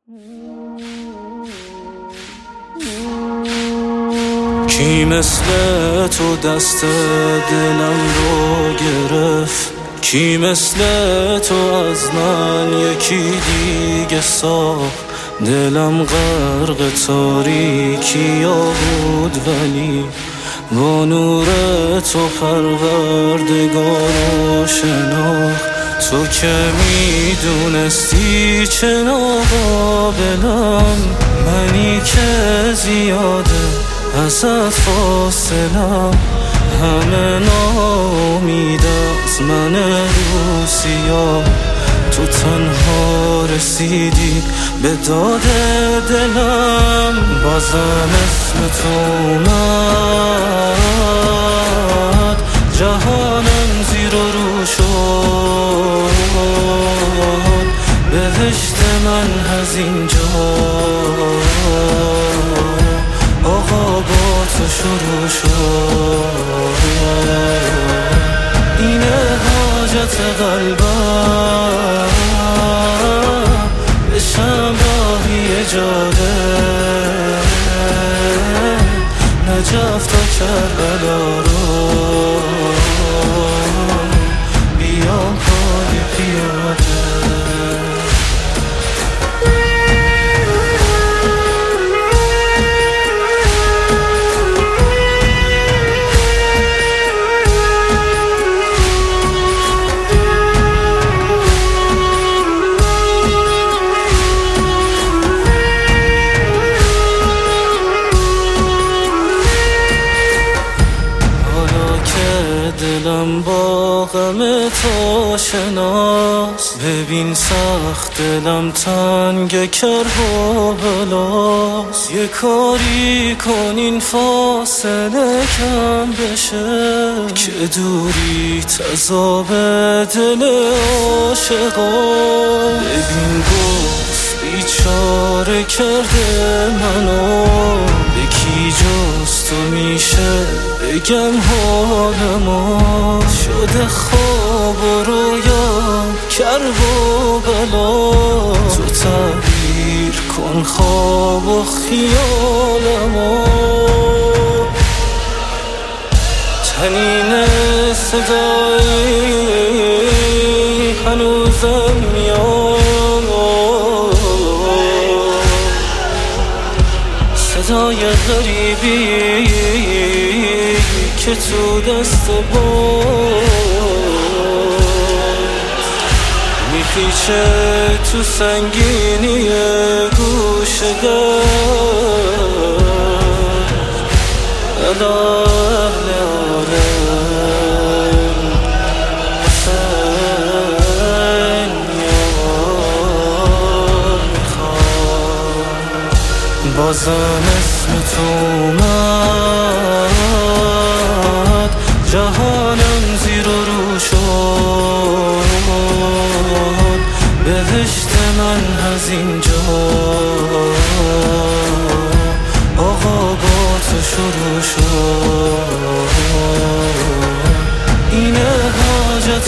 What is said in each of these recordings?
کی مثل تو دست دلم رو گرفت؟ کی مثل تو از من یکی دیگه ساخت؟ دلم غرق تاریکیا بود ولی با نور تو پروردگارو شناخت. تو که میدونستی چه ناقابلم، منی که زیاده ازت فاصلم، همه ناامید از من روسیا. تو تنها رسیدی به داد دلم، بازم اسم تو اومد، جهانم زیر و رو شد، بهشت من از اینجا آقا با تو شروع شد. اینه حاجت قلبم، بشم راهی جاده، نجف تا کربلا رو بیام پای پیاده. دلم با غم تو شناس، ببین سخت دلم تنگ کرب و بلاس. یه کاری کن این فاصله کم بشه، که دوری تذاب دل عاشقا. ببین گفت بیچاره کرده منو، به کی جز تو میشه بگم حال ما؟ شده خواب و رویا کرب و بلا. تو تعبیر کن خواب و خیال ما، تنین صدایی هنوزم میاد، صدای غریبی که تو دست باز میپیچه تو سنگینی گوش در اهل عالم. حسین یار میخواد، بازم اسم تو اومد، جهانم زیر و رو شد، بهشت من از اینجا آقا با تو شروع شد. اینه حاجت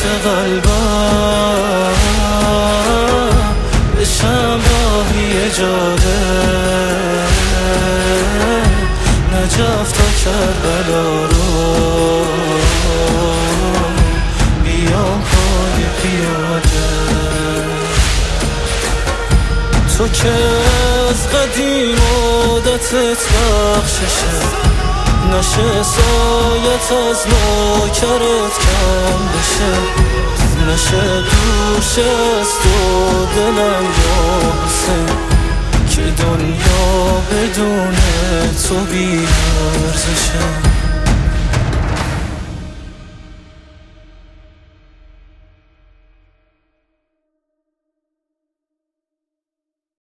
قلبم، بشم راهی جاده، نجف تا کربلا رو بیام پای پیاده. تو که از قدیم عادتت بخششه، نشه سایت از نوکرت کم بشه، نشه دوش از تو دلم یا حسین، که دنیا بدون تو بی ارزشه.